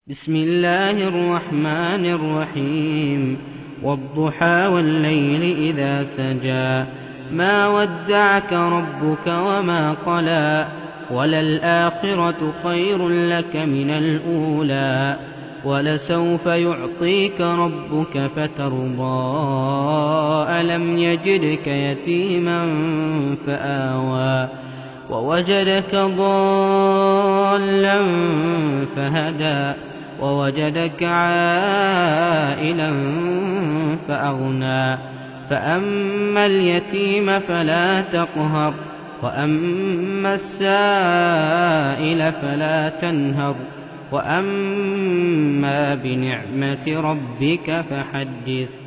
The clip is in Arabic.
بسم الله الرحمن الرحيم والضحى والليل إذا سجى ما ودعك ربك وما قلى وللآخرة خير لك من الأولى ولسوف يعطيك ربك فترضى ألم يجدك يتيما فآوى ووجدك ضالا فهدى ووجدك عائلا فأغنى فأما اليتيم فلا تقهر وأما السائل فلا تنهر وأما بنعمة ربك فحدث.